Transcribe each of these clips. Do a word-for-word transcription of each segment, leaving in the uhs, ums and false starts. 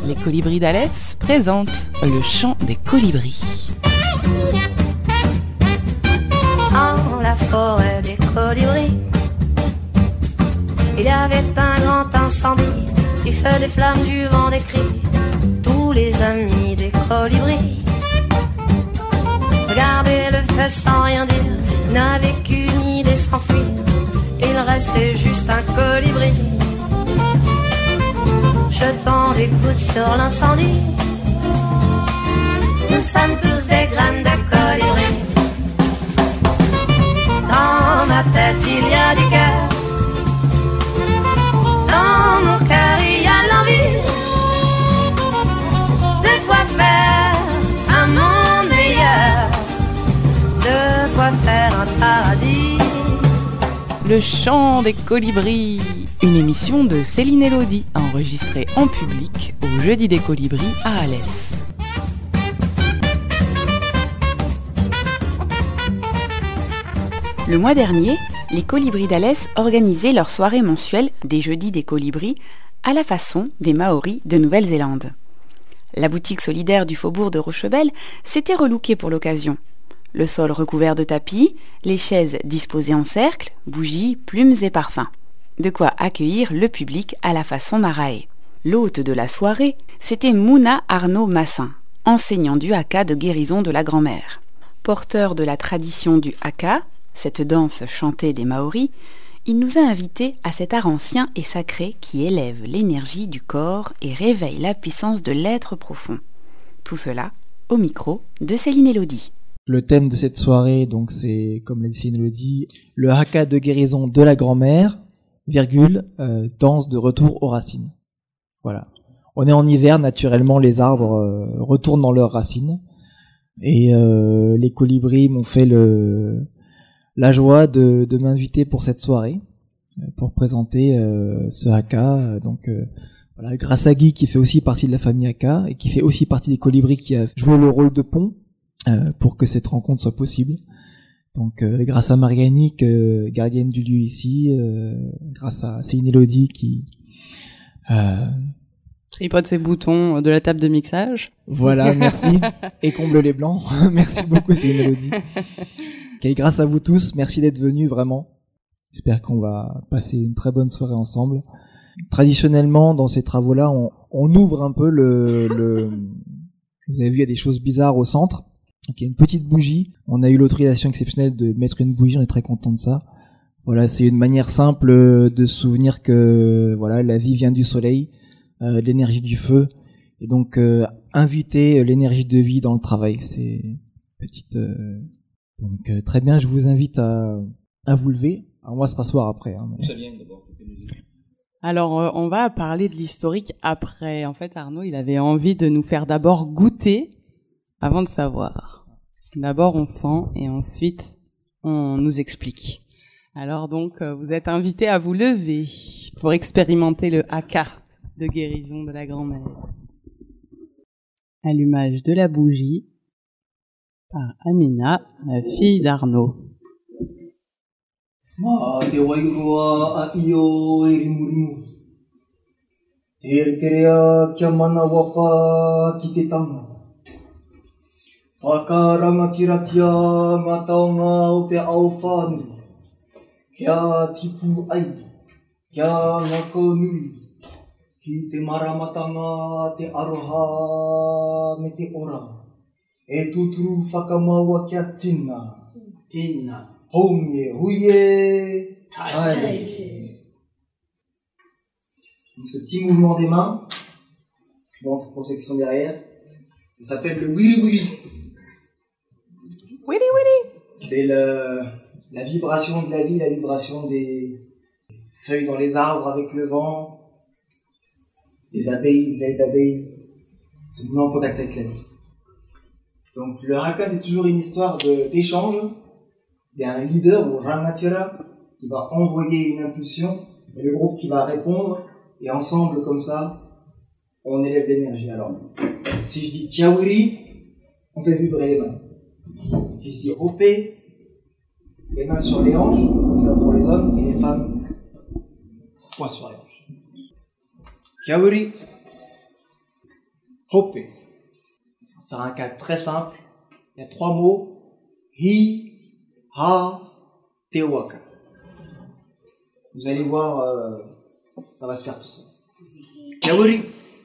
les colibris d'Alès présentent le chant des colibris. En la forêt des colibris, il y avait un grand incendie, du feu, des flammes, du vent, des cris. Tous les amis des colibris regardaient le feu sans rien dire, n'avaient qu'une idée, s'enfuir. Il restait juste un colibri, jetant des gouttes sur l'incendie. Nous sommes tous des graines de colibri. Dans ma tête il y a du cœur, dans mon cœur il y a l'envie de quoi faire un monde meilleur, de quoi faire un paradis. Le chant des colibris, une émission de Céline Elodie, enregistrée en public au Jeudi des Colibris à Alès. Le mois dernier, les colibris d'Alès organisaient leur soirée mensuelle des Jeudis des Colibris à la façon des Maoris de Nouvelle-Zélande. La boutique solidaire du faubourg de Rochebelle s'était relookée pour l'occasion. Le sol recouvert de tapis, les chaises disposées en cercle, bougies, plumes et parfums. De quoi accueillir le public à la façon Marae. L'hôte de la soirée, c'était Mouna Arnaud Massin, enseignant du haka de guérison de la grand-mère. Porteur de la tradition du haka, cette danse chantée des Maoris, il nous a invités à cet art ancien et sacré qui élève l'énergie du corps et réveille la puissance de l'être profond. Tout cela au micro de Céline Elodie. Le thème de cette soirée, donc, c'est, comme l'a dit Céline Elodie, le haka de guérison de la grand-mère, virgule, euh, danse de retour aux racines. Voilà. On est en hiver, naturellement, les arbres euh, retournent dans leurs racines. Et euh, les colibris m'ont fait le la joie de, de m'inviter pour cette soirée, pour présenter euh, ce haka. Donc, euh, voilà, grâce à Guy, qui fait aussi partie de la famille haka, et qui fait aussi partie des colibris, qui a joué le rôle de pont, Euh, pour que cette rencontre soit possible. Donc euh, grâce à Marianique, euh, gardienne du lieu ici, euh, grâce à Céline Elodie qui euh, tripote ses boutons de la table de mixage. Voilà, merci. Et comble les blancs. Merci beaucoup Céline Elodie. Okay, grâce à vous tous, merci d'être venus vraiment. J'espère qu'on va passer une très bonne soirée ensemble. Traditionnellement, dans ces travaux-là, on, on ouvre un peu le, le... Vous avez vu, il y a des choses bizarres au centre. Donc il y a une petite bougie. On a eu l'autorisation exceptionnelle de mettre une bougie, on est très content de ça. Voilà, c'est une manière simple de se souvenir que voilà, la vie vient du soleil, euh, l'énergie du feu, et donc euh, inviter l'énergie de vie dans le travail. C'est une petite. Euh... Donc euh, très bien, je vous invite à à vous lever. Alors, on va se rasseoir après. Hein, mais... Alors, euh, on va parler de l'historique après. En fait, Arnaud, il avait envie de nous faire d'abord goûter avant de savoir. D'abord, on sent et ensuite, on nous explique. Alors donc, euh, vous êtes invités à vous lever pour expérimenter le haka de guérison de la grand-mère. Allumage de la bougie par Amina, la fille d'Arnaud. Ma te wairua a io e rimurimu. Te rekerea kia mana wapa ki te tanga. Whakarangatiratia ngā taonga o te ao whānui. Kia tipu ai, kia ngako nui. Ki te maramatanga te aroha me te ora. E tuturu whakamaua kia tina. Tina. Honge, huye, tae. Donc ce petit mouvement des mains, montre pour ceux qui sont derrière, ça s'appelle le wiri wiri. Wiri wiri. C'est le, la vibration de la vie, la vibration des feuilles dans les arbres avec le vent, les abeilles, les ailes d'abeilles. C'est vraiment en contact avec la vie. Donc le haka, c'est toujours une histoire de, d'échange. Il y a un leader ou Ramatira qui va envoyer une impulsion et le groupe qui va répondre et ensemble comme ça on élève l'énergie. Alors si je dis Kiawiri, on fait vibrer les mains. Si je dis Opé, les mains sur les hanches, comme ça pour les hommes, et les femmes, poing sur les hanches. Kiawiri. Hope. On va faire un cas très simple. Il y a trois mots. Hi, ha, te waka. Vous allez voir, euh, ça va se faire tout seul. Yawuri.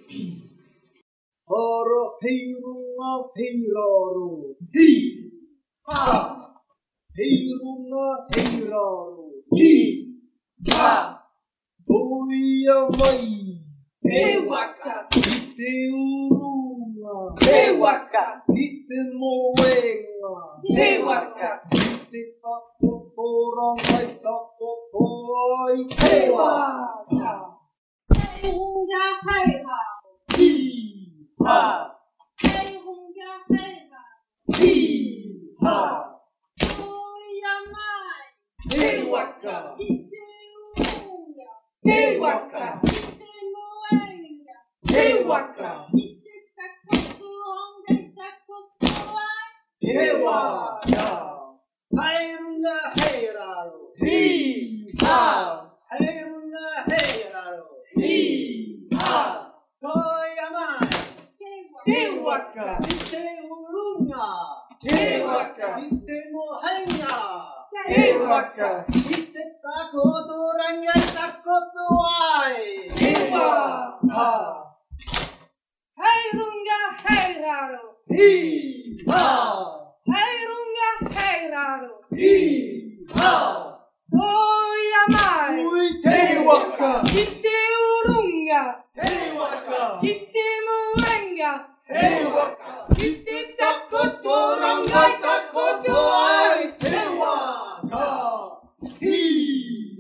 Horo, heirunga, heiraro. Hi, ha, heirunga, heiraro. Hi, ha, toiyamai. Te waka. Te urunga. Te waka. Te moenga. Te waka. Te tapotorangai tapotoai. Te waka. Heirunga heira. Hi, ha. Heirunga heira. Hi, ha. Toyamai. Te waka. Ite urunga. Te waka. Ite moenga. Te waka. Ite takotoranga takotoai. Te waka. Heirunga heiraro. Hi, ha. Heirunga heiraro. Hi, ha. Toyamai. Te waka. Te urunga. Te waka. Te mohenga. Te waka. Te takotoranga takotoai. Te waka. Heirunga heiraro. Hi, ha. Heirunga heiraro. Hi, ha. Toyamai. Te waka. Ite urunga. Te waka. Ite moenga. Te waka. Ite Takotoranga takotoai. Te waka. Hi.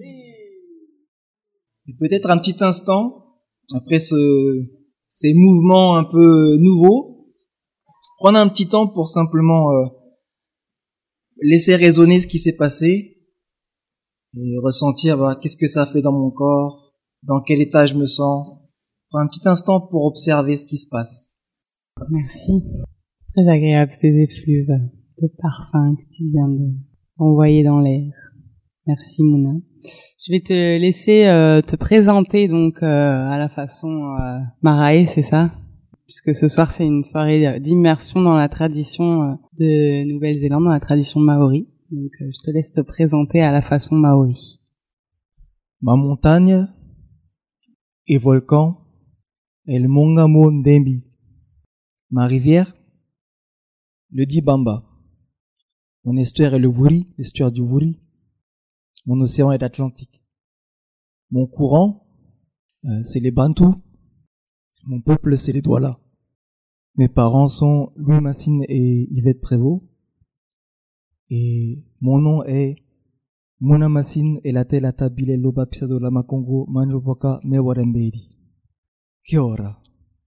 Et peut-être un petit instant, après ce, ces mouvements un peu nouveaux, prendre un petit temps pour simplement euh, laisser résonner ce qui s'est passé et ressentir bah, qu'est-ce que ça fait dans mon corps, dans quel état je me sens. Prendre un petit instant pour observer ce qui se passe. Merci. C'est très agréable ces effluves de parfum que tu viens de envoyer dans l'air. Merci Mouna. Je vais te laisser euh, te présenter donc euh, à la façon euh, Marae, c'est ça? Puisque ce soir c'est une soirée d'immersion dans la tradition euh, de Nouvelle-Zélande, dans la tradition maori. Donc euh, je te laisse te présenter à la façon maori. Ma montagne et volcan est le Mongamo Ndembi. Ma rivière, le Dibamba. Mon estuaire est le Wuri, l'estuaire du Wuri. Mon océan est l'Atlantique. Mon courant, euh, c'est les Bantous. Mon peuple, c'est les Douala. Mes parents sont Louis Massine et Yvette Prévost. Et mon nom est Mona Massine et la Telata Bile Loba Pisado Lama Congo Manjopoka Mewarembedi. Kia ora.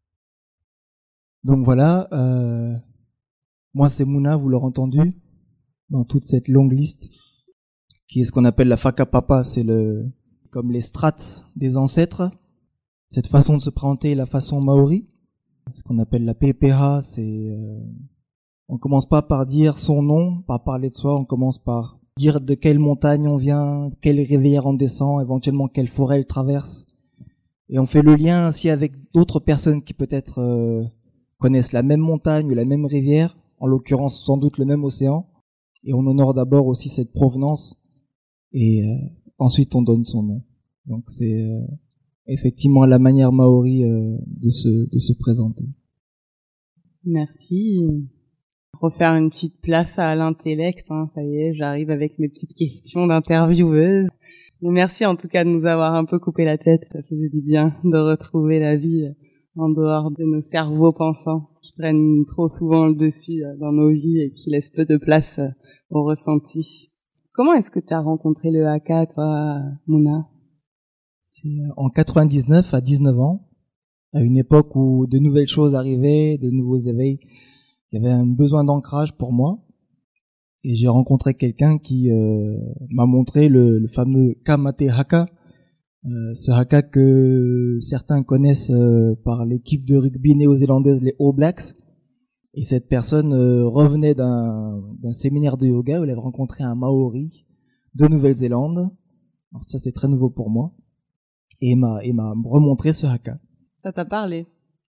Donc voilà, euh, moi c'est Mouna, vous l'aurez entendu, dans toute cette longue liste, qui est ce qu'on appelle la Whakapapa, c'est le, comme les strates des ancêtres. Cette façon de se présenter est la façon maori. Ce qu'on appelle la P P H, c'est, euh, on commence pas par dire son nom, par parler de soi, on commence par dire de quelle montagne on vient, quelle rivière on descend, éventuellement quelle forêt elle traverse. Et on fait le lien ainsi avec d'autres personnes qui peut-être euh, connaissent la même montagne ou la même rivière, en l'occurrence sans doute le même océan. Et on honore d'abord aussi cette provenance et euh, ensuite on donne son nom. Donc c'est euh, effectivement la manière maori euh, de se de se présenter. Merci. Refaire une petite place à l'intellect, hein, ça y est, j'arrive avec mes petites questions d'intervieweuse. Mais merci en tout cas de nous avoir un peu coupé la tête, ça faisait du bien de retrouver la vie en dehors de nos cerveaux pensants qui prennent trop souvent le dessus dans nos vies et qui laissent peu de place au ressenti. Comment est-ce que tu as rencontré le haka, toi, Mouna? C'est en quatre-vingt-dix-neuf, à dix-neuf ans, à une époque où de nouvelles choses arrivaient, de nouveaux éveils. Il y avait un besoin d'ancrage pour moi. Et j'ai rencontré quelqu'un qui euh, m'a montré le, le fameux Kamate Haka, euh, ce haka que certains connaissent euh, par l'équipe de rugby néo-zélandaise, les All Blacks. Et cette personne euh, revenait d'un, d'un séminaire de yoga où elle avait rencontré un Maori de Nouvelle-Zélande. Alors ça, c'était très nouveau pour moi. Et il m'a, il m'a remontré ce haka. Ça t'a parlé?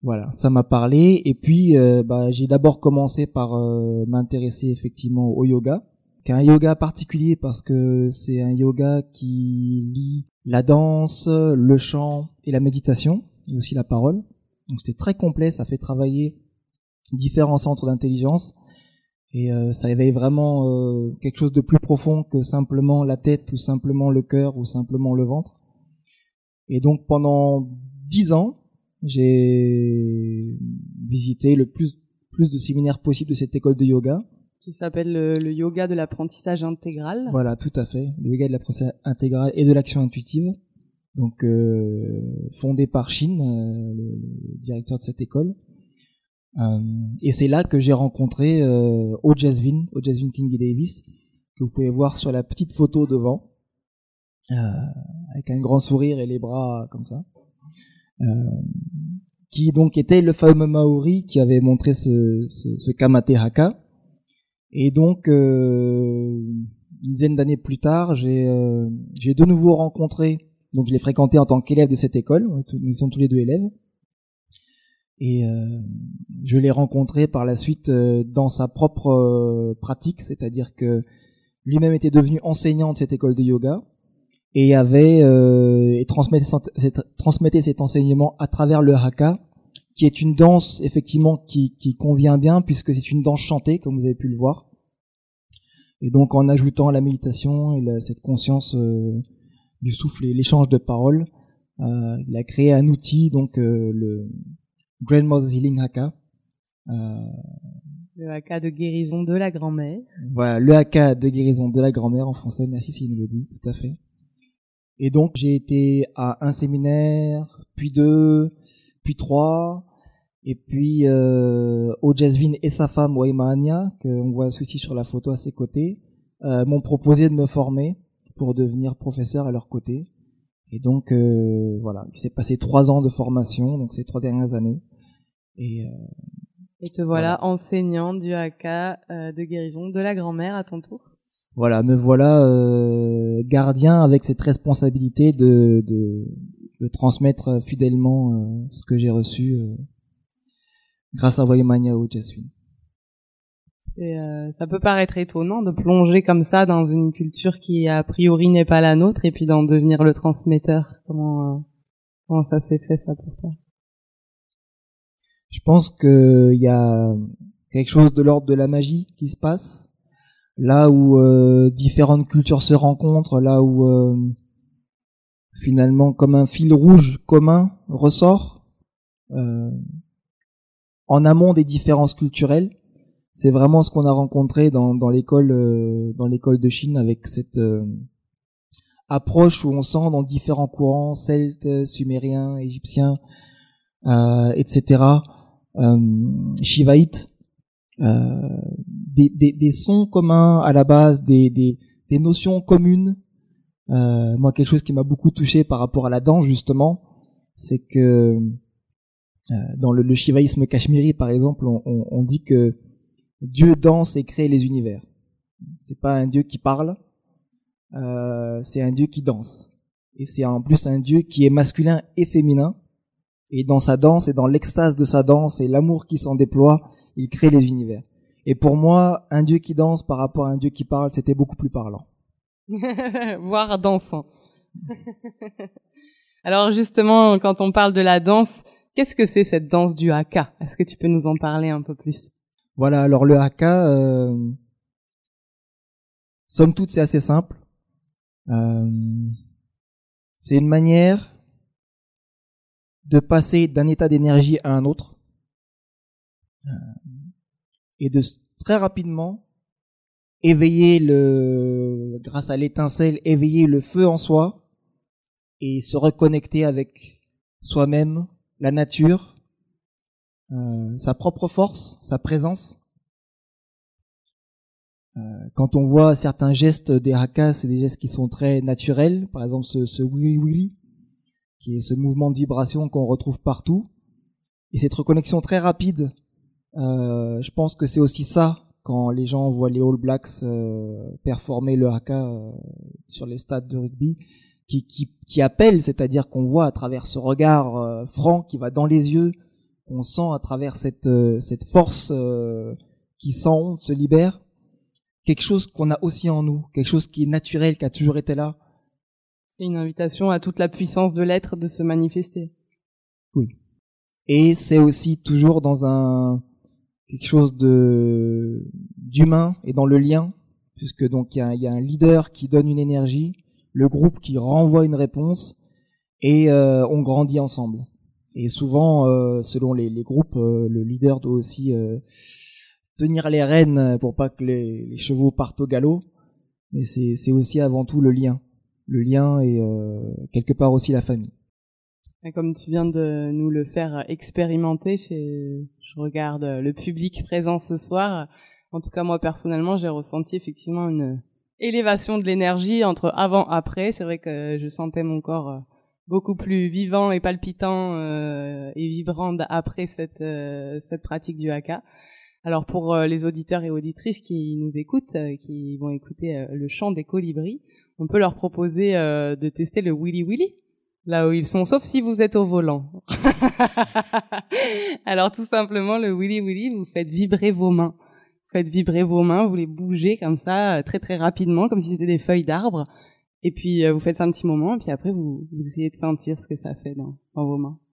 Voilà, ça m'a parlé. Et puis, euh, bah, j'ai d'abord commencé par euh, m'intéresser effectivement au yoga, qui est un yoga particulier parce que c'est un yoga qui lie la danse, le chant et la méditation, et aussi la parole. Donc c'était très complet, ça fait travailler différents centres d'intelligence. Et euh, ça éveille vraiment euh, quelque chose de plus profond que simplement la tête ou simplement le cœur ou simplement le ventre. Et donc pendant dix ans, j'ai visité le plus plus de séminaires possible de cette école de yoga. Qui s'appelle le, le yoga de l'apprentissage intégral. Voilà, tout à fait. Le yoga de l'apprentissage intégral et de l'action intuitive. Donc euh, fondé par Shin, euh, le, le directeur de cette école. Euh, et c'est là que j'ai rencontré euh, Ojasvin, Ojasvin Kingi Davis, que vous pouvez voir sur la petite photo devant, euh, avec un grand sourire et les bras comme ça. Euh, qui donc était le fameux Maori qui avait montré ce, ce, ce Kamate Haka. Et donc, euh, une dizaine d'années plus tard, j'ai, euh, j'ai de nouveau rencontré, donc je l'ai fréquenté en tant qu'élève de cette école, nous sommes tous les deux élèves, et euh, je l'ai rencontré par la suite euh, dans sa propre euh, pratique, c'est-à-dire que lui-même était devenu enseignant de cette école de yoga, et avait euh, et transmettait, transmettait cet enseignement à travers le haka, qui est une danse effectivement qui, qui convient bien puisque c'est une danse chantée comme vous avez pu le voir. Et donc en ajoutant la méditation et la, cette conscience euh, du souffle et l'échange de paroles, euh, il a créé un outil, donc euh, le Grandmother's Healing Haka. Euh, le haka de guérison de la grand-mère. Voilà, le haka de guérison de la grand-mère en français, merci Céline le dit, tout à fait. Et donc j'ai été à un séminaire, puis deux, puis trois, et puis euh, Ojasvin et sa femme Waimania, qu'on voit aussi sur la photo à ses côtés, euh, m'ont proposé de me former pour devenir professeur à leur côté. Et donc euh, voilà, il s'est passé trois ans de formation, donc ces trois dernières années. Et, euh, et te voilà, voilà enseignant du haka euh, de guérison de la grand-mère à ton tour. Voilà, me voilà euh, gardien avec cette responsabilité de, de, de transmettre fidèlement euh, ce que j'ai reçu euh, grâce à Waimania Ojasvin. C'est, euh, ça peut paraître étonnant de plonger comme ça dans une culture qui a priori n'est pas la nôtre et puis d'en devenir le transmetteur. Comment, euh, comment ça s'est fait ça pour toi? Je pense qu'il y a quelque chose de l'ordre de la magie qui se passe. Là où euh, différentes cultures se rencontrent, là où euh, finalement comme un fil rouge commun ressort euh, en amont des différences culturelles, c'est vraiment ce qu'on a rencontré dans, dans l'école euh, dans l'école de Chine avec cette euh, approche où on sent dans différents courants celtes, sumériens, égyptiens, euh, et cetera, euh, shivaïtes. Euh, des, des, des sons communs à la base, des, des, des notions communes. Euh, moi, quelque chose qui m'a beaucoup touché par rapport à la danse, justement, c'est que euh, dans le, le shivaïsme cachemiri, par exemple, on, on, on dit que Dieu danse et crée les univers. C'est pas un Dieu qui parle, euh, c'est un Dieu qui danse. Et c'est en plus un Dieu qui est masculin et féminin. Et dans sa danse et dans l'extase de sa danse et l'amour qui s'en déploie, il crée les univers. Et pour moi, un Dieu qui danse par rapport à un Dieu qui parle, c'était beaucoup plus parlant. Voire dansant. Alors justement, quand on parle de la danse, qu'est-ce que c'est cette danse du haka? Est-ce que tu peux nous en parler un peu plus? Voilà, alors le haka, euh, somme toute, c'est assez simple. Euh, c'est une manière de passer d'un état d'énergie à un autre. Et de très rapidement éveiller le, grâce à l'étincelle, éveiller le feu en soi et se reconnecter avec soi-même, la nature, euh, sa propre force, sa présence. Euh, quand on voit certains gestes des hakas, c'est des gestes qui sont très naturels. Par exemple, ce, ce wiri wiri, qui est ce mouvement de vibration qu'on retrouve partout. Et cette reconnexion très rapide. Euh, je pense que c'est aussi ça quand les gens voient les All Blacks euh, performer le haka euh, sur les stades de rugby, qui, qui, qui appelle, c'est-à-dire qu'on voit à travers ce regard euh, franc qui va dans les yeux, on sent à travers cette euh, cette force euh, qui sans honte se libère, quelque chose qu'on a aussi en nous, quelque chose qui est naturel, qui a toujours été là. C'est une invitation à toute la puissance de l'être de se manifester. Oui. Et c'est aussi toujours dans un quelque chose de d'humain et dans le lien, puisque donc il y a, y a un leader qui donne une énergie, le groupe qui renvoie une réponse, et euh, on grandit ensemble. Et souvent, euh, selon les, les groupes, euh, le leader doit aussi euh, tenir les rênes pour pas que les, les chevaux partent au galop. Mais c'est, c'est aussi avant tout le lien, le lien et euh, quelque part aussi la famille. Et comme tu viens de nous le faire expérimenter, chez, je regarde le public présent ce soir. En tout cas, moi personnellement, j'ai ressenti effectivement une élévation de l'énergie entre avant et après. C'est vrai que je sentais mon corps beaucoup plus vivant et palpitant euh, et vibrant après cette euh, cette pratique du haka. Alors pour euh, les auditeurs et auditrices qui nous écoutent, euh, qui vont écouter euh, le chant des colibris, on peut leur proposer euh, de tester le Willy Willy là où ils sont, sauf si vous êtes au volant. Alors tout simplement le Willy Willy, vous faites vibrer vos mains. Vous faites vibrer vos mains, vous les bougez comme ça très très rapidement, comme si c'était des feuilles d'arbre. Et puis euh, vous faites ça un petit moment, et puis après vous, vous essayez de sentir ce que ça fait dans, dans vos mains.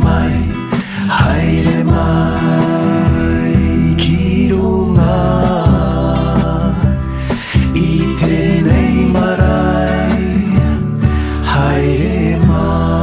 mai, haere mai, kirunga, i tenei marae, haere mai.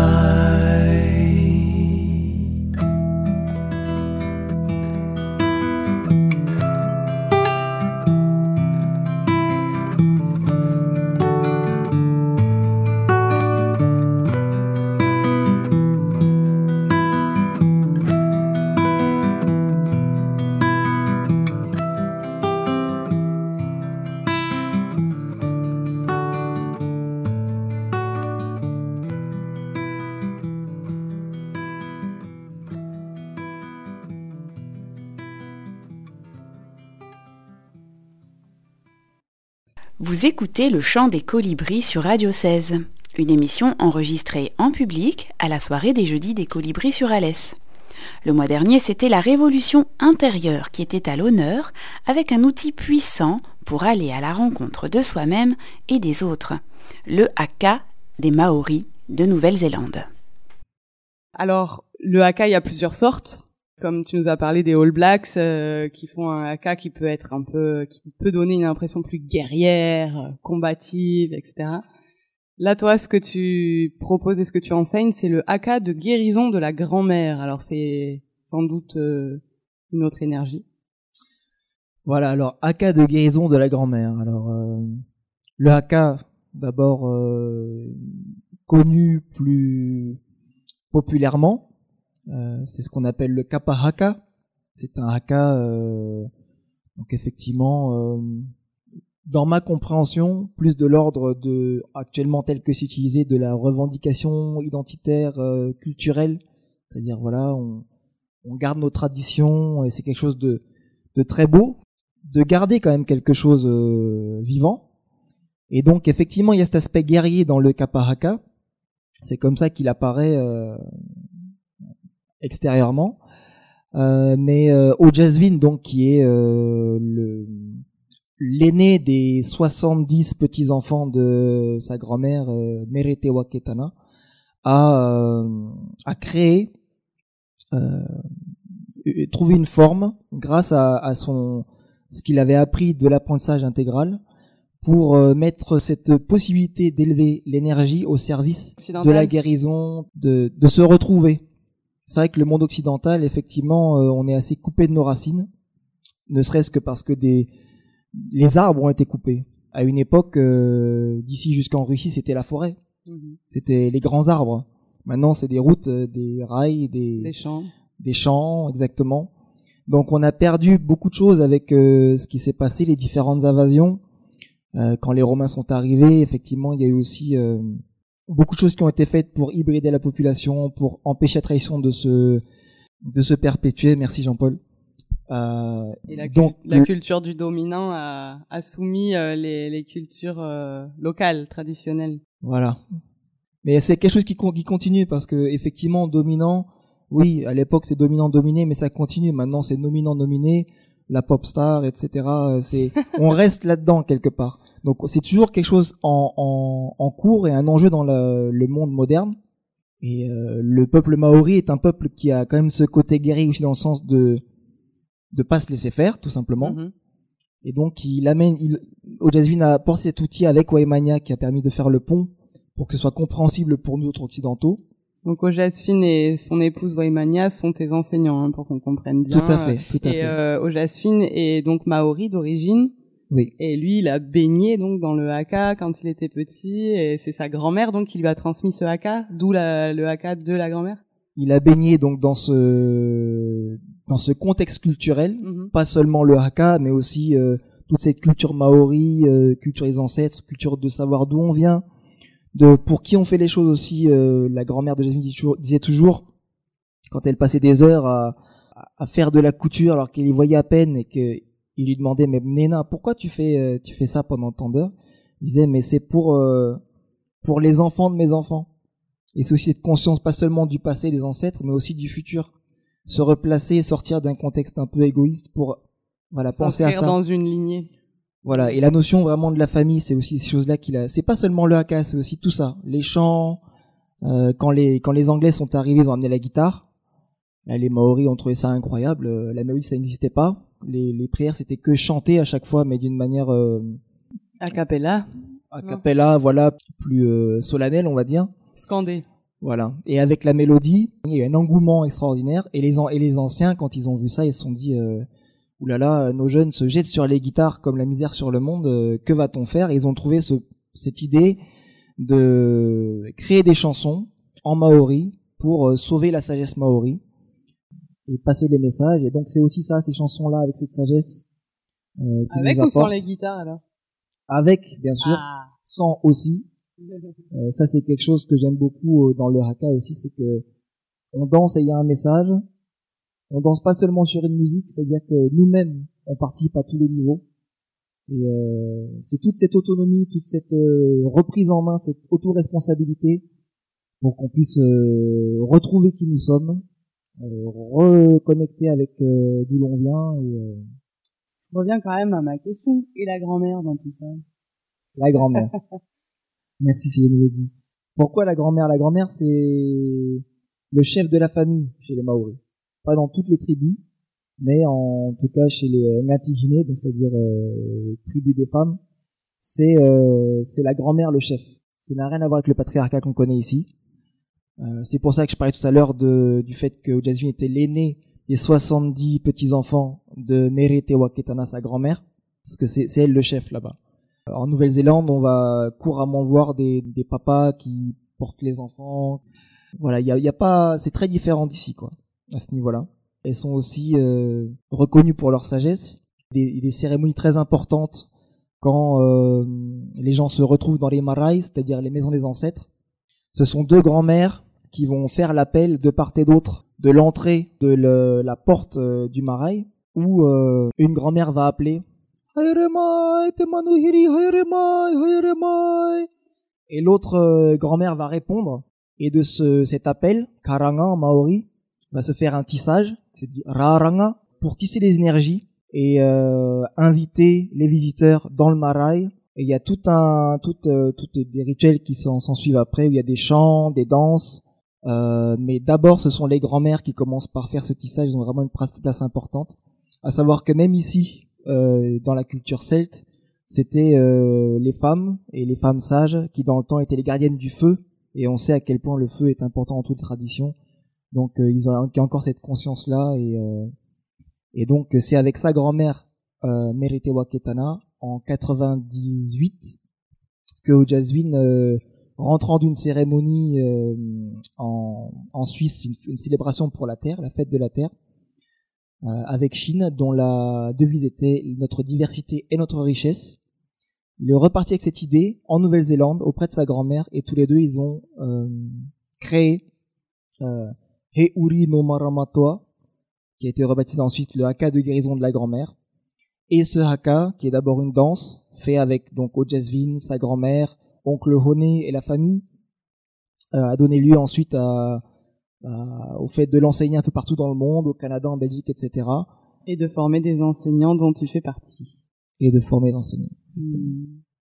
Vous écoutez Le Chant des Colibris sur Radio seize, une émission enregistrée en public à la soirée des jeudis des Colibris sur Alès. Le mois dernier, c'était la révolution intérieure qui était à l'honneur, avec un outil puissant pour aller à la rencontre de soi-même et des autres, le haka des Maoris de Nouvelle-Zélande. Alors, le haka, il y a plusieurs sortes. Comme tu nous as parlé des All Blacks euh, qui font un haka qui peut être un peu, qui peut donner une impression plus guerrière, combative, et cetera. Là, toi, ce que tu proposes et ce que tu enseignes, c'est le haka de guérison de la grand-mère. Alors, c'est sans doute euh, une autre énergie. Voilà, alors haka de guérison de la grand-mère. Alors, euh, le haka, d'abord euh, connu plus populairement. Euh, c'est ce qu'on appelle le kapa haka. C'est un haka, euh, donc effectivement, euh, dans ma compréhension, plus de l'ordre de actuellement tel que c'est utilisé de la revendication identitaire, euh, culturelle. C'est-à-dire voilà, on, on garde nos traditions et c'est quelque chose de, de très beau, de garder quand même quelque chose euh, vivant. Et donc effectivement, il y a cet aspect guerrier dans le kapa haka. C'est comme ça qu'il apparaît. Euh, extérieurement, euh, mais euh, Ojasvin, donc qui est euh, le l'aîné des soixante-dix petits enfants de sa grand-mère euh, Merete Waketana, a euh, a créé euh, trouvé une forme grâce à, à son ce qu'il avait appris de l'apprentissage intégral pour euh, mettre cette possibilité d'élever l'énergie au service de la guérison, de de se retrouver. C'est vrai que le monde occidental, effectivement, euh, on est assez coupé de nos racines, ne serait-ce que parce que des les arbres ont été coupés. À une époque, euh, d'ici jusqu'en Russie, c'était la forêt, mmh. C'était les grands arbres. Maintenant, c'est des routes, euh, des rails, des, des champs, des champs, exactement. Donc, on a perdu beaucoup de choses avec euh, ce qui s'est passé, les différentes invasions. Euh, quand les Romains sont arrivés, effectivement, il y a eu aussi euh, beaucoup de choses qui ont été faites pour hybrider la population, pour empêcher la tradition de se de se perpétuer. Merci Jean-Paul. Euh, Et la, donc la le... culture du dominant a, a soumis euh, les, les cultures euh, locales, traditionnelles. Voilà. Mais c'est quelque chose qui, qui continue parce que effectivement dominant, oui, à l'époque c'est dominant dominé, mais ça continue. Maintenant c'est nominant nominé, la pop star, et cetera. C'est on reste là-dedans quelque part. Donc c'est toujours quelque chose en, en, en cours et un enjeu dans le, le monde moderne. Et euh, le peuple maori est un peuple qui a quand même ce côté guerrier aussi dans le sens de de pas se laisser faire, tout simplement. Mm-hmm. Et donc il amène, il, Ojasvin a apporté cet outil avec Waimania qui a permis de faire le pont pour que ce soit compréhensible pour nous autres occidentaux. Donc Ojasvin et son épouse Waimania sont tes enseignants, hein, pour qu'on comprenne bien. Tout à fait, tout à et fait. Euh, Ojasvin est donc maori d'origine. Oui. Et lui, il a baigné donc dans le haka quand il était petit, et c'est sa grand-mère donc qui lui a transmis ce haka, d'où la, le haka de la grand-mère. Il a baigné donc dans ce dans ce contexte culturel, mm-hmm. pas seulement le haka, mais aussi euh, toute cette culture maori, euh, culture des ancêtres, culture de savoir d'où on vient, de pour qui on fait les choses aussi. Euh, la grand-mère de Jasmine disait toujours, quand elle passait des heures à, à faire de la couture alors qu'elle y voyait à peine et que il lui demandait, mais Néna, pourquoi tu fais euh, tu fais ça pendant tant d'heures? Il disait, mais c'est pour euh, pour les enfants de mes enfants. Et c'est aussi cette conscience pas seulement du passé des ancêtres, mais aussi du futur. Se replacer, sortir d'un contexte un peu égoïste pour voilà penser à ça. dans une lignée. Voilà. Et la notion vraiment de la famille, c'est aussi ces choses-là qu'il a. C'est pas seulement le haka, c'est aussi tout ça, les chants, Euh, quand les quand les Anglais sont arrivés, ils ont amené la guitare. Là, les Maoris ont trouvé ça incroyable. Euh, la mélodie, ça n'existait pas. Les, les prières, c'était que chanter à chaque fois, mais d'une manière euh, A cappella. a cappella, voilà, plus euh, solennelle, on va dire. Scandé. Voilà. Et avec la mélodie, il y a un engouement extraordinaire. Et les an- et les anciens, quand ils ont vu ça, ils se sont dit euh, oulala, nos jeunes se jettent sur les guitares comme la misère sur le monde. Euh, que va-t-on faire? Et ils ont trouvé ce, cette idée de créer des chansons en maori pour euh, sauver la sagesse maori et passer des messages. Et donc c'est aussi ça, ces chansons-là, avec cette sagesse euh, qui Avec nous ou sans apporte. les guitares alors? Avec, bien sûr, Ah. sans aussi. Euh, ça, c'est quelque chose que j'aime beaucoup euh, dans le haka aussi, c'est que on danse et il y a un message. On danse pas seulement sur une musique, c'est-à-dire que nous-mêmes, on participe à tous les niveaux. Et euh, c'est toute cette autonomie, toute cette euh, reprise en main, cette auto-responsabilité pour qu'on puisse euh, retrouver qui nous sommes, euh, reconnecter avec euh, d'où l'on vient. Et, euh, Je reviens quand même à ma question. Et la grand-mère dans tout ça? la grand-mère. Merci, c'est mélodie. Pourquoi la grand-mère? La grand-mère, c'est le chef de la famille chez les Maoris. Pas dans toutes les tribus, mais en tout cas chez les Ngati-Hine, donc c'est-à-dire euh, tribu des femmes, c'est euh, c'est la grand-mère le chef. Ça n'a rien à voir avec le patriarcat qu'on connaît ici. Euh, c'est pour ça que je parlais tout à l'heure de, du fait que Jasmine était l'aîné des soixante-dix petits-enfants de Merete Waketana, sa grand-mère, parce que c'est c'est elle le chef là-bas. En Nouvelle-Zélande, on va couramment voir des, des papas qui portent les enfants. Voilà, il y a, y a pas, c'est très différent d'ici, quoi, à ce niveau-là. Elles sont aussi euh, reconnues pour leur sagesse. Des, des cérémonies très importantes quand euh, les gens se retrouvent dans les maraïs, c'est-à-dire les maisons des ancêtres. Ce sont deux grands-mères qui vont faire l'appel de part et d'autre de l'entrée de le, la porte euh, du maraï, où euh, une grand-mère va appeler et l'autre euh, grand-mère va répondre, et de ce cet appel, karanga en maori, va se faire un tissage, c'est dit raranga, pour tisser les énergies et euh, inviter les visiteurs dans le maraï. Et il y a tout un tout euh, tout des rituels qui s'en s'en suivent après, où il y a des chants, des danses, euh, mais d'abord ce sont les grand-mères qui commencent par faire ce tissage. Ils ont vraiment une place, place importante. À savoir que même ici, Euh, dans la culture celte, c'était euh, les femmes et les femmes sages qui dans le temps étaient les gardiennes du feu, et on sait à quel point le feu est important dans toutes les traditions. Donc euh, ils ont il y a encore cette conscience là, et euh, et donc c'est avec sa grand-mère euh, Merete Waketana en quatre-vingt-dix-huit que Jasmine, euh, rentrant d'une cérémonie euh, en en Suisse, une, une célébration pour la terre, la fête de la terre, Euh, avec Chine, dont la devise était notre diversité et notre richesse. Il est reparti avec cette idée en Nouvelle-Zélande auprès de sa grand-mère, et tous les deux ils ont euh, créé euh, He Uri no Maramatoa, qui a été rebaptisé ensuite le haka de guérison de la grand-mère. Et ce haka, qui est d'abord une danse, fait avec donc Ojasvin, sa grand-mère, oncle Hone et la famille, euh, a donné lieu ensuite à Euh, au fait de l'enseigner un peu partout dans le monde, au Canada, en Belgique, et cetera. Et de former des enseignants dont tu fais partie. Et de former d'enseignants. Mmh.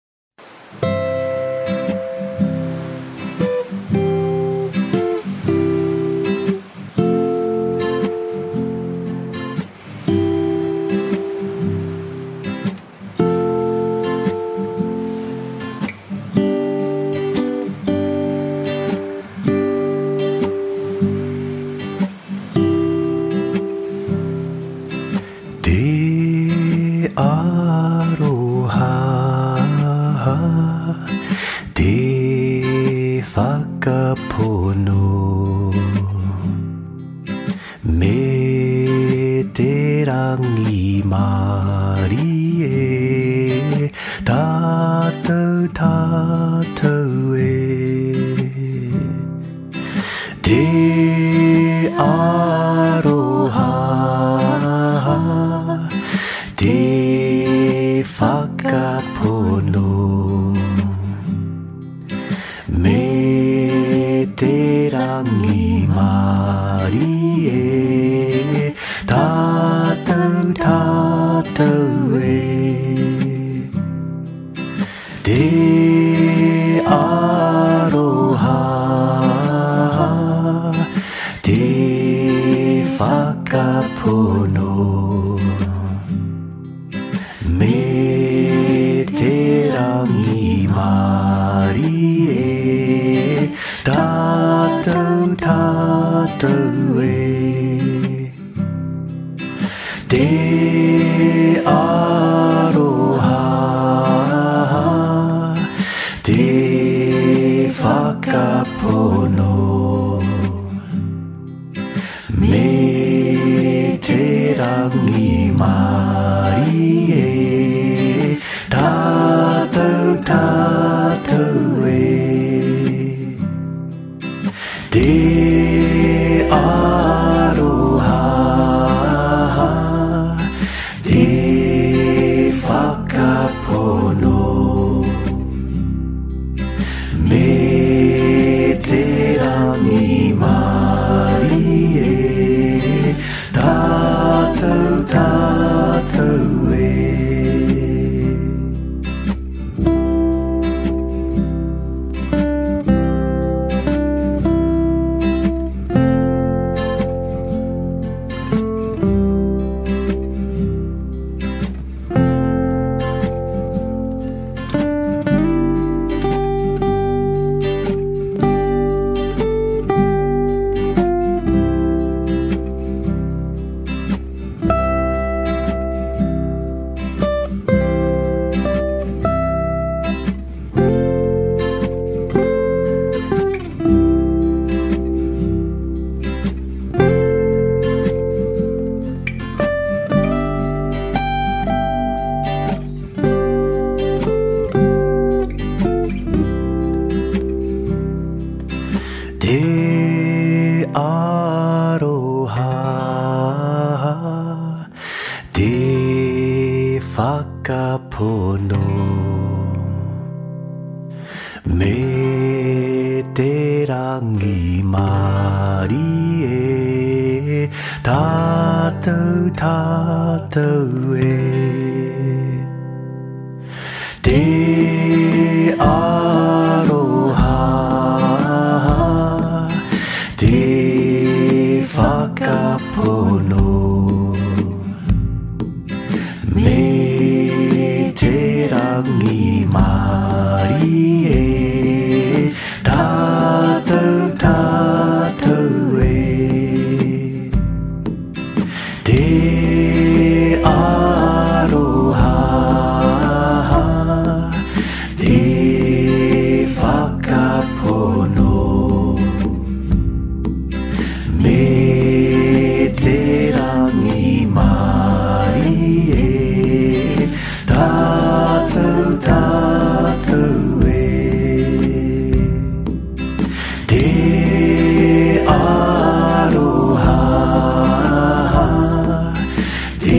Whakapono me te rangi mari e tātou tātou e te aroha te whakapono me te rangi mari e tātou tātou e te aroha whakapono me te rangi mari e tātou tātou e te aroha te whakapono me te rangi mari e tātou tātou e te aroha te whakapono me te rangi mari e tātou tātou e te aroha te whakapono me te rangi mari e tātou tātou e te aroha te whakapono me te rangi mari e tātou tātou e te aroha te whakapono me te rangi mari e tātou tātou e te aroha te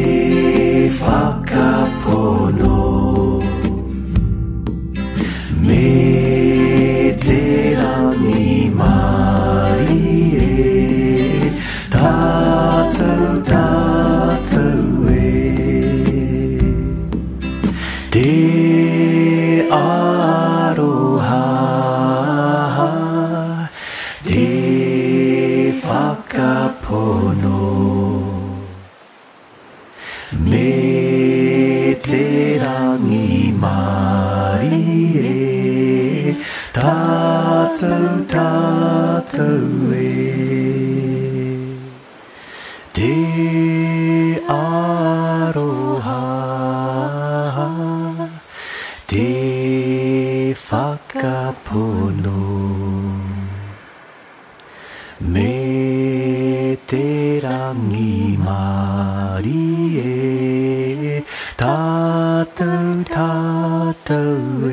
whakapono me te rangi mari e tātou tātou e te aroha te whakapono me te rangi mari e tātou tātou e te aroha te whakapono me te rangi mari e tātou tātou e.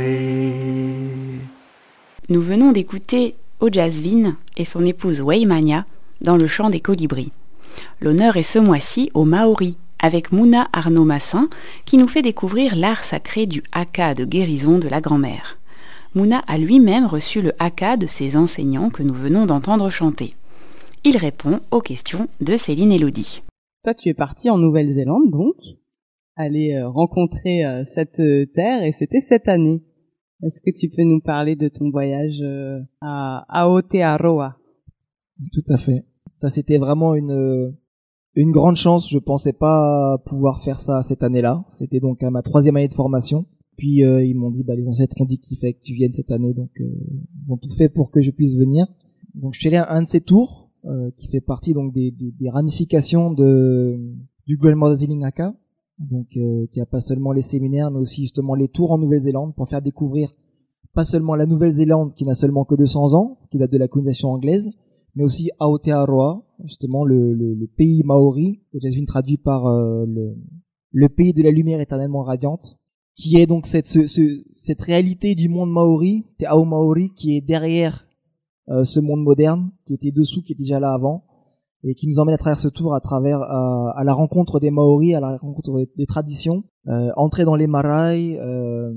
Nous venons d'écouter Ojasvin et son épouse Weimania dans le chant des colibris. L'honneur est ce mois-ci aux Maoris, avec Mouna Arnaud-Massin, qui nous fait découvrir l'art sacré du haka de guérison de la grand-mère. Mouna a lui-même reçu le haka de ses enseignants que nous venons d'entendre chanter. Il répond aux questions de Céline Elodie. Toi, tu es partie en Nouvelle-Zélande, donc, aller euh, rencontrer euh, cette euh, terre, et c'était cette année. Est-ce que tu peux nous parler de ton voyage euh, à Aotearoa ? Tout à fait. Ça, c'était vraiment une une grande chance. Je pensais pas pouvoir faire ça cette année-là. C'était donc à ma troisième année de formation. Puis euh, ils m'ont dit, bah les ancêtres ont dit qu'il fallait que tu viennes cette année, donc euh, ils ont tout fait pour que je puisse venir. Donc je suis allé à un de ces tours euh, qui fait partie donc des, des, des ramifications de du Grandmother's Healing Haka, donc euh, qui a pas seulement les séminaires, mais aussi justement les tours en Nouvelle-Zélande pour faire découvrir pas seulement la Nouvelle-Zélande qui n'a seulement que deux cents ans, qui date de la colonisation anglaise, mais aussi Aotearoa, justement le, le, le pays maori, que Jasmine traduit par euh, le, le pays de la lumière éternellement radiante, qui est donc cette, ce, ce, cette réalité du monde maori, Te Ao Maori, qui est derrière euh, ce monde moderne, qui était dessous, qui était déjà là avant, et qui nous emmène à travers ce tour, à travers à, à la rencontre des Maoris, à la rencontre des, des traditions, euh, entrer dans les marae. Euh,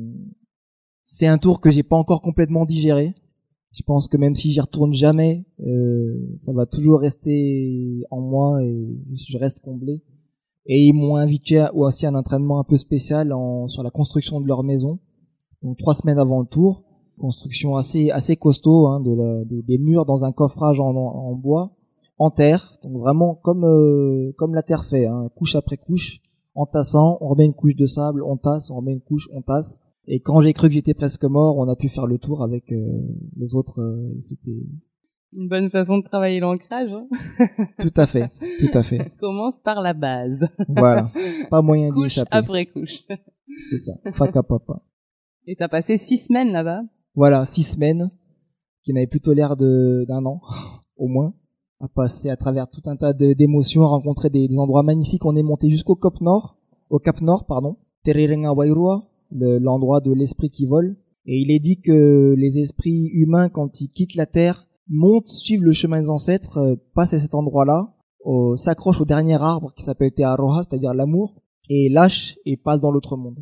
c'est un tour que j'ai pas encore complètement digéré. Je pense que même si j'y retourne jamais, euh, ça va toujours rester en moi et je reste comblé. Et ils m'ont invité à, aussi à un entraînement un peu spécial en, sur la construction de leur maison. Donc trois semaines avant le tour, construction assez assez costaud, hein, de la, de, des murs dans un coffrage en, en, en bois, en terre. Donc vraiment comme euh, comme la terre fait, hein, couche après couche, en tassant. On remet une couche de sable, on tasse, on remet une couche, on tasse. Et quand j'ai cru que j'étais presque mort, on a pu faire le tour avec euh, les autres. Euh, c'était une bonne façon de travailler l'ancrage. Hein. Tout à fait, tout à fait. Commence par la base. Voilà, pas moyen d'y couche échapper. Après couche. C'est ça, faka papa. Et t'as passé six semaines là-bas. Voilà, six semaines, qui n'avaient plutôt l'air de d'un an, au moins, à passer à travers tout un tas de, d'émotions, à rencontrer des, des endroits magnifiques. On est monté jusqu'au Cap Nord, au Cap Nord, pardon, Tererenga Wairua, le, l'endroit de l'esprit qui vole. Et il est dit que les esprits humains, quand ils quittent la Terre, montent, suivent le chemin des ancêtres, euh, passent à cet endroit-là, euh, s'accrochent au dernier arbre qui s'appelle Te Aroha, c'est-à-dire l'amour, et lâchent et passent dans l'autre monde.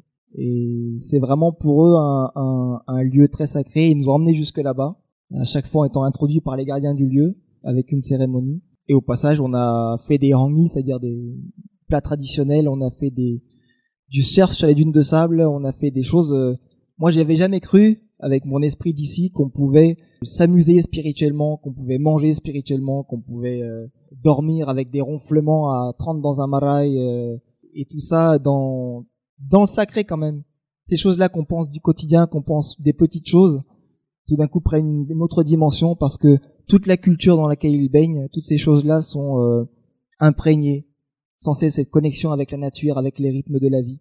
Et c'est vraiment pour eux un, un, un lieu très sacré. Ils nous ont emmenés jusque là-bas, à chaque fois en étant introduits par les gardiens du lieu, avec une cérémonie. Et au passage, on a fait des hangi, c'est-à-dire des plats traditionnels, on a fait des du surf sur les dunes de sable, on a fait des choses... Euh, moi, j'avais jamais cru, avec mon esprit d'ici, qu'on pouvait s'amuser spirituellement, qu'on pouvait manger spirituellement, qu'on pouvait euh, dormir avec des ronflements à trente dans un marae, euh, et tout ça dans dans le sacré quand même. Ces choses-là qu'on pense du quotidien, qu'on pense des petites choses, tout d'un coup prennent une, une autre dimension parce que toute la culture dans laquelle ils baignent, toutes ces choses-là sont euh, imprégnées, censées cette connexion avec la nature, avec les rythmes de la vie.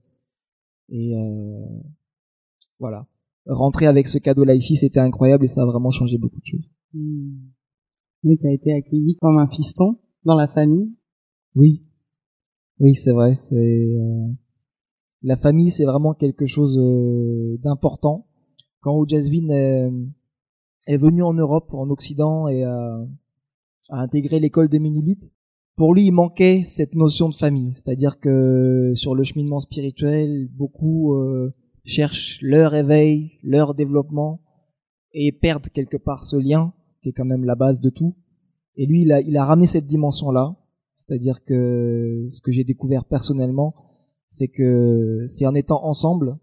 Et euh, voilà. Rentrer avec ce cadeau-là ici, c'était incroyable et ça a vraiment changé beaucoup de choses. Mmh. Mais t'as été accueilli comme un fiston dans la famille. Oui, oui, c'est vrai. C'est euh... la famille, c'est vraiment quelque chose euh, d'important. Quand Jasmine est, est venu en Europe, en Occident, et a, a intégré l'école de Minilit, pour lui, il manquait cette notion de famille. C'est-à-dire que sur le cheminement spirituel, beaucoup euh, cherchent leur éveil, leur développement, et perdent quelque part ce lien, qui est quand même la base de tout. Et lui, il a, il a ramené cette dimension-là. C'est-à-dire que ce que j'ai découvert personnellement, c'est que c'est en étant ensemble,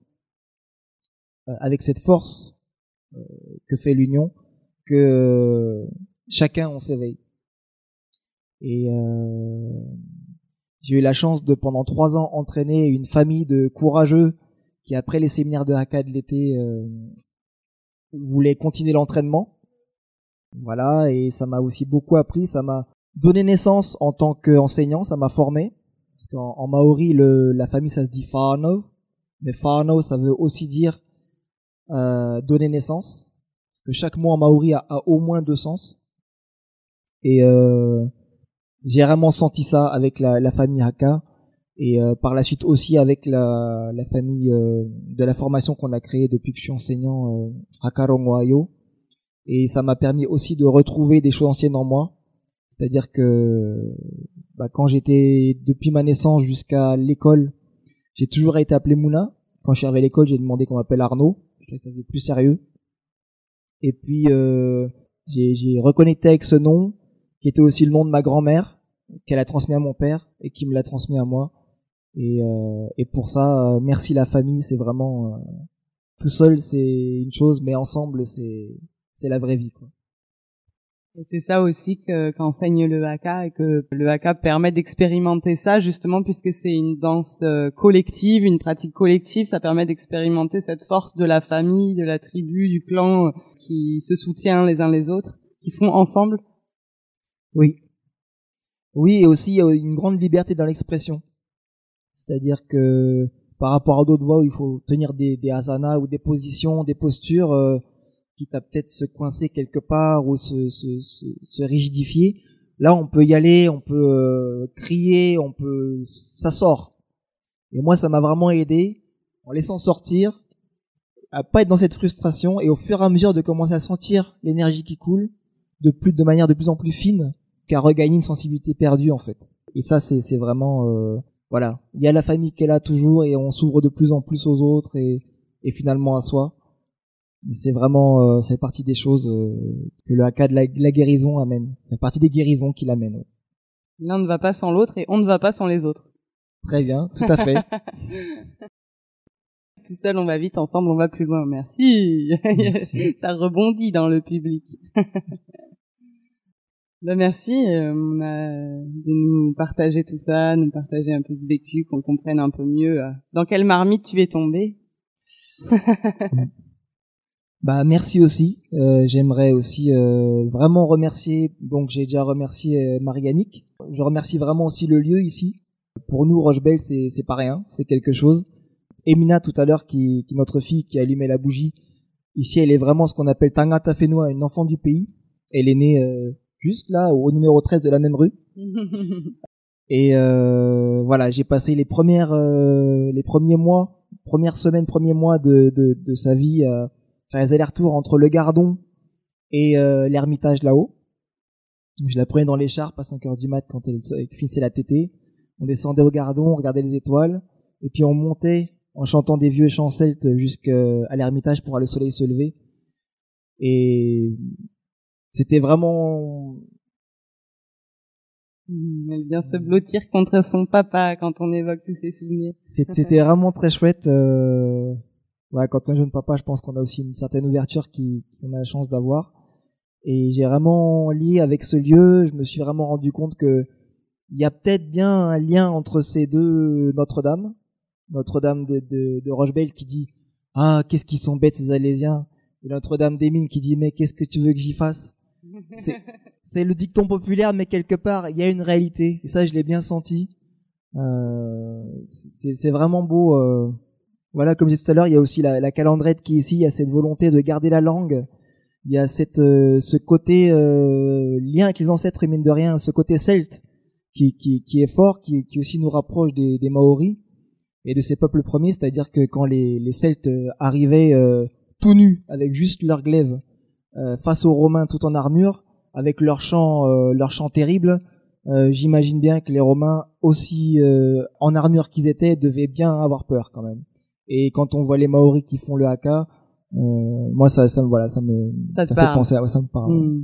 euh, avec cette force euh, que fait l'union, que euh, chacun on s'éveille. Et euh, j'ai eu la chance de pendant trois ans entraîner une famille de courageux qui après les séminaires de Haka de l'été euh, voulaient continuer l'entraînement. Voilà, et ça m'a aussi beaucoup appris, ça m'a donné naissance en tant qu'enseignant, ça m'a formé. Parce qu'en en maori, le, la famille ça se dit whānau, mais whānau ça veut aussi dire euh, donner naissance. Parce que chaque mot en maori a, a au moins deux sens. Et euh, j'ai vraiment senti ça avec la, la famille Haka et euh, par la suite aussi avec la, la famille euh, de la formation qu'on a créée depuis que je suis enseignant euh, Haka Rongoayo. Et ça m'a permis aussi de retrouver des choses anciennes en moi. C'est-à-dire que bah, quand j'étais, depuis ma naissance jusqu'à l'école, j'ai toujours été appelé Mouna. Quand je suis arrivé à l'école, j'ai demandé qu'on m'appelle Arnaud. Je trouvais que ça faisait plus sérieux. Et puis, euh, j'ai, j'ai reconnecté avec ce nom, qui était aussi le nom de ma grand-mère, qu'elle a transmis à mon père et qui me l'a transmis à moi. Et, euh, et pour ça, euh, merci la famille. C'est vraiment... Euh, tout seul, c'est une chose, mais ensemble, c'est, c'est la vraie vie, quoi. Et c'est ça aussi que, qu'enseigne le haka, et que le haka permet d'expérimenter ça, justement, puisque c'est une danse euh, collective, une pratique collective, ça permet d'expérimenter cette force de la famille, de la tribu, du clan, euh, qui se soutient les uns les autres, qui font ensemble. Oui. Oui, et aussi il y a une grande liberté dans l'expression. C'est-à-dire que par rapport à d'autres voix où il faut tenir des, des asanas ou des positions, des postures, euh, quitte à peut-être se coincer quelque part ou se, se, se, se rigidifier. Là, on peut y aller, on peut euh, crier, on peut, ça sort. Et moi, ça m'a vraiment aidé en laissant sortir, à pas être dans cette frustration et au fur et à mesure de commencer à sentir l'énergie qui coule, de plus de manière de plus en plus fine, qu'à regagner une sensibilité perdue en fait. Et ça, c'est, c'est vraiment, euh, voilà, il y a la famille qui est là toujours et on s'ouvre de plus en plus aux autres et, et finalement à soi. C'est vraiment, euh, c'est partie des choses euh, que le haka de la, la guérison amène. C'est partie des guérisons qu'il amène. Ouais. L'un ne va pas sans l'autre et on ne va pas sans les autres. Très bien, tout à fait. Tout seul, on va vite, ensemble, on va plus loin. Merci. Merci. Ça rebondit dans le public. Ben merci euh, on a, de nous partager tout ça, nous partager un peu ce vécu, qu'on comprenne un peu mieux euh, dans quelle marmite tu es tombé. Bah merci aussi. Euh, j'aimerais aussi euh, vraiment remercier. Donc j'ai déjà remercié euh, Marie-Annick. Je remercie vraiment aussi le lieu ici. Pour nous, Rochebelle, c'est c'est pas rien, c'est quelque chose. Emina tout à l'heure, qui, qui notre fille qui allumait la bougie. Ici, elle est vraiment ce qu'on appelle Tangata Fenua, une enfant du pays. Elle est née euh, juste là, au numéro treize de la même rue. Et euh, voilà, j'ai passé les premières, euh, les premiers mois, premières semaines, premiers mois de de, de sa vie. Euh, faire les allers-retours entre le Gardon et euh, l'Ermitage là-haut. Donc, je la prenais dans l'écharpe à cinq heures du mat quand elle finissait la tétée. On descendait au Gardon, on regardait les étoiles, et puis on montait en chantant des vieux chants celtes jusqu'à l'Ermitage pour aller le soleil se lever. Et c'était vraiment... Elle vient se blottir contre son papa quand on évoque tous ces souvenirs. C'était vraiment très chouette. Euh... Ouais, quand on est jeune papa, je pense qu'on a aussi une certaine ouverture qui, qu'on a la chance d'avoir. Et j'ai vraiment lié avec ce lieu, je me suis vraiment rendu compte que il y a peut-être bien un lien entre ces deux Notre-Dame, Notre-Dame de, de, de Rochebelle qui dit « Ah, qu'est-ce qu'ils sont bêtes ces Alésiens !» et Notre-Dame des Mines qui dit « Mais qu'est-ce que tu veux que j'y fasse ?» C'est, c'est le dicton populaire, mais quelque part, il y a une réalité. Et ça, je l'ai bien senti. Euh, c'est, c'est vraiment beau... Euh, Voilà, comme je disais tout à l'heure, il y a aussi la, la calandrette qui est ici, il y a cette volonté de garder la langue, il y a cette, euh, ce côté euh, lien avec les ancêtres et mine de rien, ce côté celte qui, qui, qui est fort, qui, qui aussi nous rapproche des, des Maoris et de ces peuples premiers, c'est-à-dire que quand les, les Celtes arrivaient euh, tout nus, avec juste leurs glaives, euh, face aux Romains tout en armure, avec leurs chants, euh, leurs chants terribles, euh, j'imagine bien que les Romains, aussi euh, en armure qu'ils étaient, devaient bien avoir peur quand même. Et quand on voit les Maoris qui font le haka, euh, moi ça, ça, voilà, ça me, ça, ça fait penser à, ça me parle. Mmh.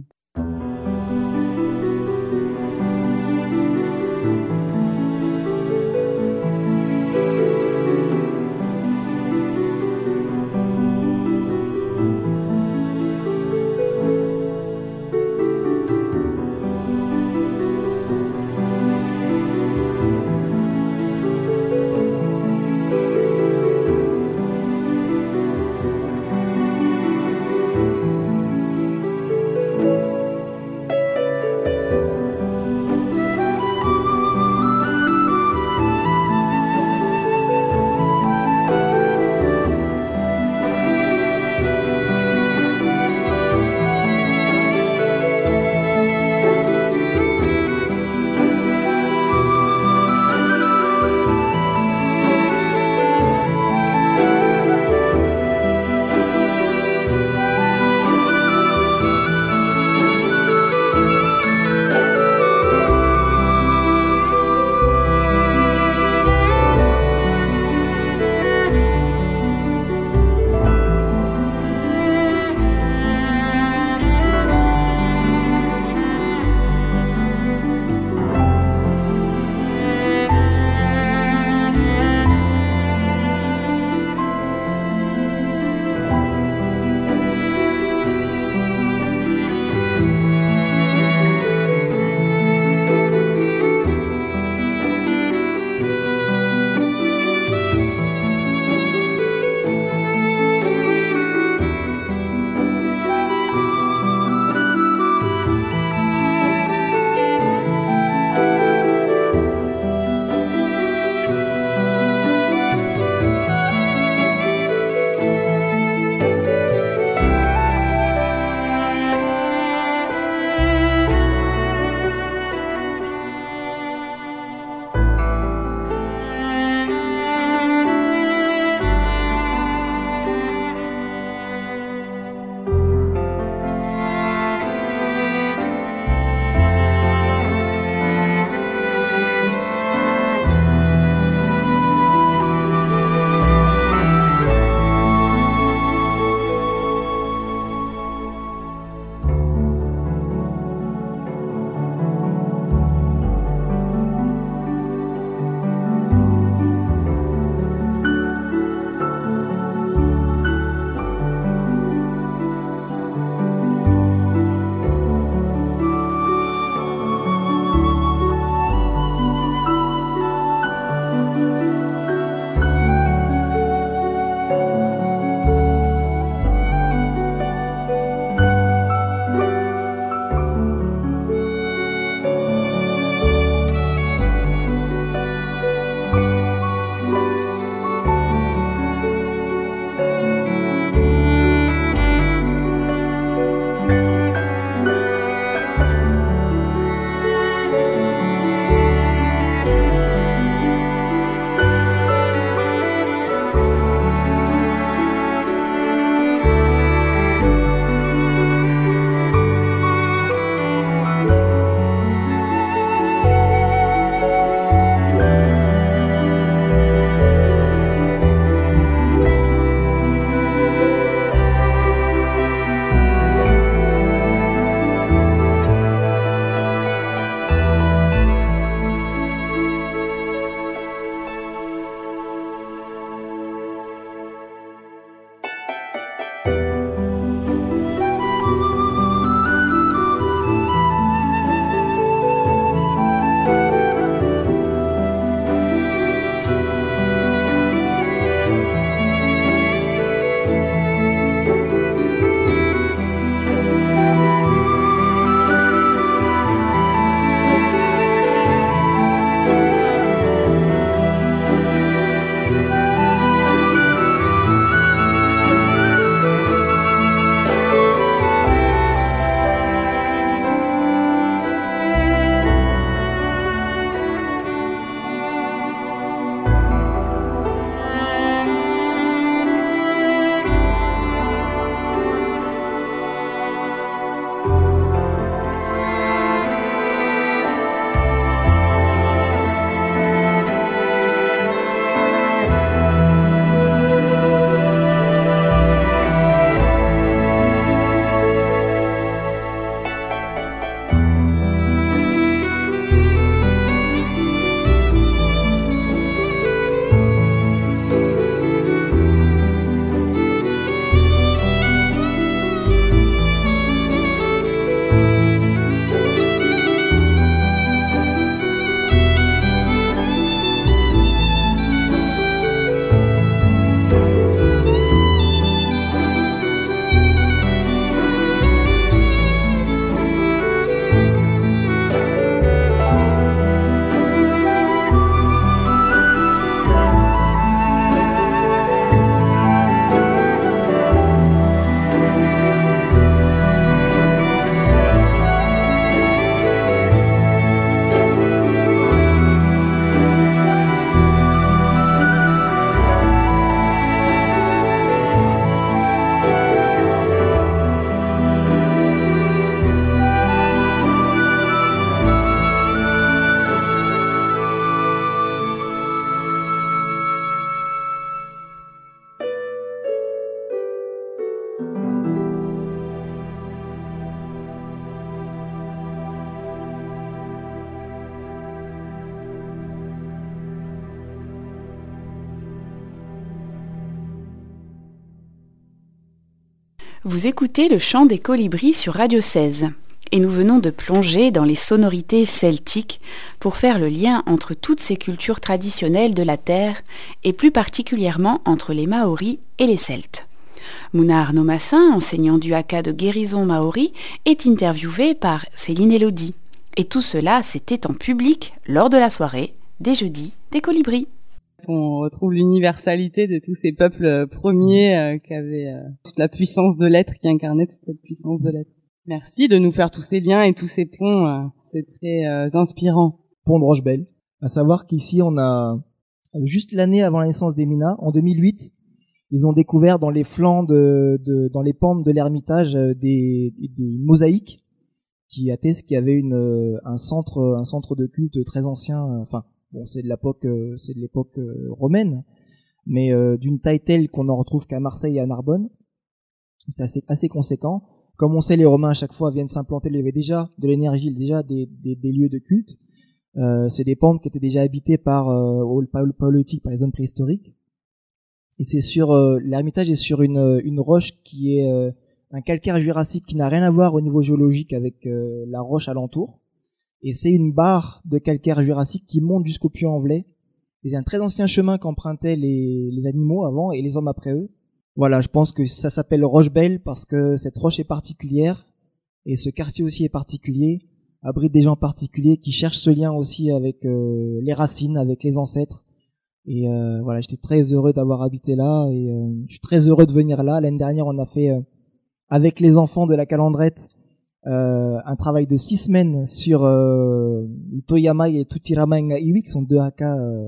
Vous écoutez le chant des colibris sur Radio seize et nous venons de plonger dans les sonorités celtiques pour faire le lien entre toutes ces cultures traditionnelles de la Terre et plus particulièrement entre les Maoris et les Celtes. Mouna Arnaud-Massin, enseignant du haka de guérison maori, est interviewée par Céline Elodie. Et tout cela, c'était en public lors de la soirée des Jeudis des Colibris. On retrouve l'universalité de tous ces peuples premiers euh, qui avaient euh, toute la puissance de l'être, qui incarnaient toute cette puissance de l'être. Merci de nous faire tous ces liens et tous ces ponts, euh, c'est très euh, inspirant. Pont de Rochebelle. À savoir qu'ici, on a, juste l'année avant la naissance des Mina, en deux mille huit, ils ont découvert dans les flancs de, de dans les pentes de l'Ermitage des, des mosaïques qui attestent qu'il y avait une un centre un centre de culte très ancien. Enfin, bon, c'est de l'époque c'est de l'époque romaine, mais euh, d'une taille telle qu'on n'en retrouve qu'à Marseille et à Narbonne. C'est assez assez conséquent. Comme on sait, les Romains à chaque fois viennent s'implanter. Il y avait déjà de l'énergie, déjà des des, des lieux de culte. Euh, c'est des pentes qui étaient déjà habitées par euh, au paléolithique, par les zones préhistoriques. Et c'est sur euh, l'Ermitage est sur une une roche qui est euh, un calcaire jurassique qui n'a rien à voir au niveau géologique avec euh, la roche alentour. Et c'est une barre de calcaire jurassique qui monte jusqu'au Puy-en-Velay. Et c'est un très ancien chemin qu'empruntaient les les animaux avant et les hommes après eux. Voilà, je pense que ça s'appelle Rochebelle parce que cette roche est particulière et ce quartier aussi est particulier, abrite des gens particuliers qui cherchent ce lien aussi avec euh, les racines, avec les ancêtres. Et euh, voilà, j'étais très heureux d'avoir habité là et euh, je suis très heureux de venir là. L'année dernière, on a fait euh, avec les enfants de la Calandrette euh, un travail de six semaines sur euh, Toyama et Tutirama Iwi, qui sont deux haka euh,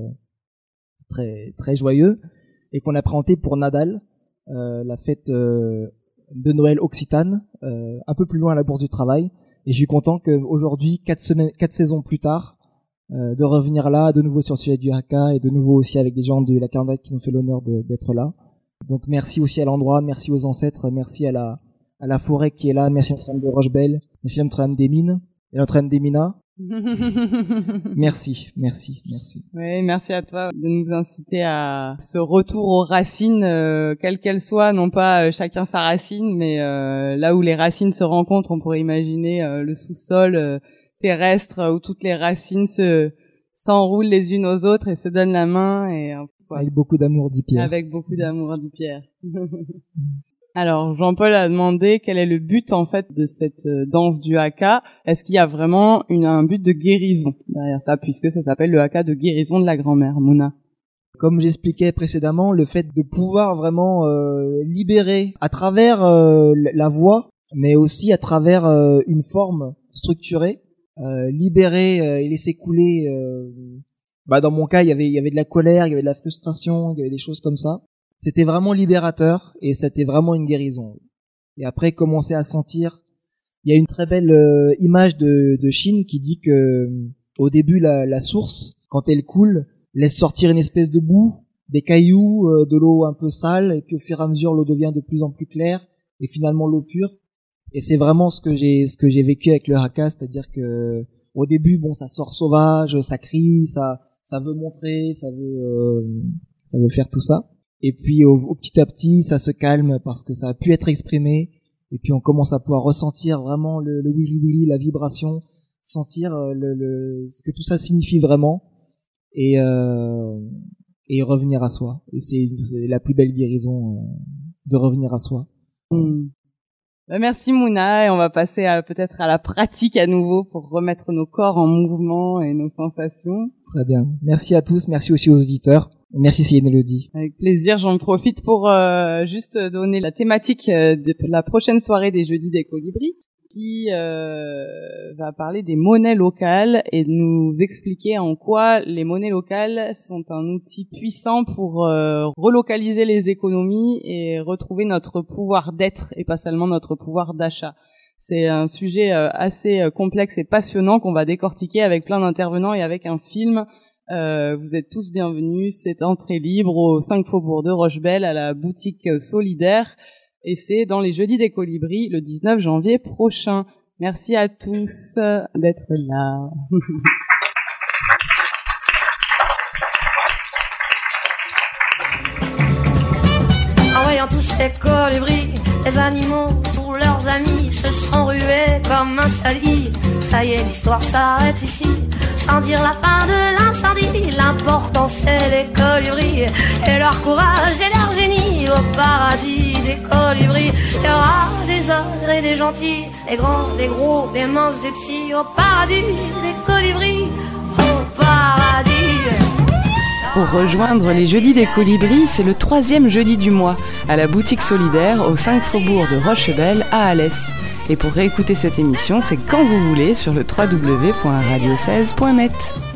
très très joyeux et qu'on a présenté pour Nadal, euh, la fête euh, de Noël occitane, euh, un peu plus loin à la Bourse du Travail. Et je suis content qu'aujourd'hui, quatre semaines, quatre saisons plus tard, Euh, de revenir là, de nouveau sur le sujet du haka et de nouveau aussi avec des gens de la Calandrette qui nous fait l'honneur de, d'être là. Donc merci aussi à l'endroit, merci aux ancêtres, merci à la à la forêt qui est là, merci à Notre-Dame de Rochebelle, merci à Notre-Dame des Mines et Notre-Dame des Minas. Merci, merci, merci. Oui, merci à toi de nous inciter à ce retour aux racines, euh, quelles qu'elles soient, non pas euh, chacun sa racine, mais euh, là où les racines se rencontrent, on pourrait imaginer euh, le sous-sol euh, terrestre où toutes les racines se s'enroulent les unes aux autres et se donnent la main et voilà. Avec beaucoup d'amour, dit Pierre. Avec beaucoup d'amour, dit Pierre. Alors Jean-Paul a demandé quel est le but en fait de cette danse du haka. Est-ce qu'il y a vraiment une, un but de guérison derrière ça, puisque ça s'appelle le haka de guérison de la grand-mère, Mouna? Comme j'expliquais précédemment, le fait de pouvoir vraiment euh, libérer à travers euh, la voix, mais aussi à travers euh, une forme structurée. Euh, libérer euh, et laisser couler euh, bah dans mon cas il y avait il y avait de la colère, il y avait de la frustration, il y avait des choses comme ça. C'était vraiment libérateur et c'était vraiment une guérison. Et après commencer à sentir, il y a une très belle euh, image de de Chine qui dit que euh, au début la la source quand elle coule laisse sortir une espèce de boue, des cailloux, euh, de l'eau un peu sale et puis au fur et à mesure l'eau devient de plus en plus claire et finalement l'eau pure. Et c'est vraiment ce que j'ai ce que j'ai vécu avec le haka, c'est-à-dire que au début bon ça sort sauvage, ça crie, ça ça veut montrer, ça veut euh, ça veut faire tout ça. Et puis au, au petit à petit ça se calme parce que ça a pu être exprimé et puis on commence à pouvoir ressentir vraiment le, le wili wili, la vibration, sentir le, le ce que tout ça signifie vraiment et euh, et revenir à soi. Et c'est, c'est la plus belle guérison euh, de revenir à soi. Mmh. Merci Mouna, et on va passer à, peut-être à la pratique à nouveau pour remettre nos corps en mouvement et nos sensations. Très bien. Merci à tous, merci aussi aux auditeurs. Merci Céline Elodie. Avec plaisir, j'en profite pour euh, juste donner la thématique de la prochaine soirée des Jeudis des Colibris, qui euh, va parler des monnaies locales et nous expliquer en quoi les monnaies locales sont un outil puissant pour euh, relocaliser les économies et retrouver notre pouvoir d'être et pas seulement notre pouvoir d'achat. C'est un sujet euh, assez euh, complexe et passionnant qu'on va décortiquer avec plein d'intervenants et avec un film. Euh, vous êtes tous bienvenus, c'est entrée libre au cinq Faubourg de Rochebelle à la boutique Solidaire. Et c'est dans les Jeudis des Colibris le dix-neuf janvier prochain. Merci à tous d'être là. En voyant tous ces colibris Les animaux, tous leurs amis se sont rués comme un sali. Ça y est, l'histoire s'arrête ici, sans dire la fin de l'incendie. L'important c'est les colibris et leur courage et leur génie. Au paradis des colibris, il y aura des ogres et des gentils, des grands, des gros, des minces, des petits. Au paradis des colibris, au paradis. Pour rejoindre les jeudis des colibris, c'est le troisième jeudi du mois, à la boutique solidaire au cinq faubourg de Rochebelle à Alès. Et pour réécouter cette émission, c'est quand vous voulez sur le w w w point radio seize point net.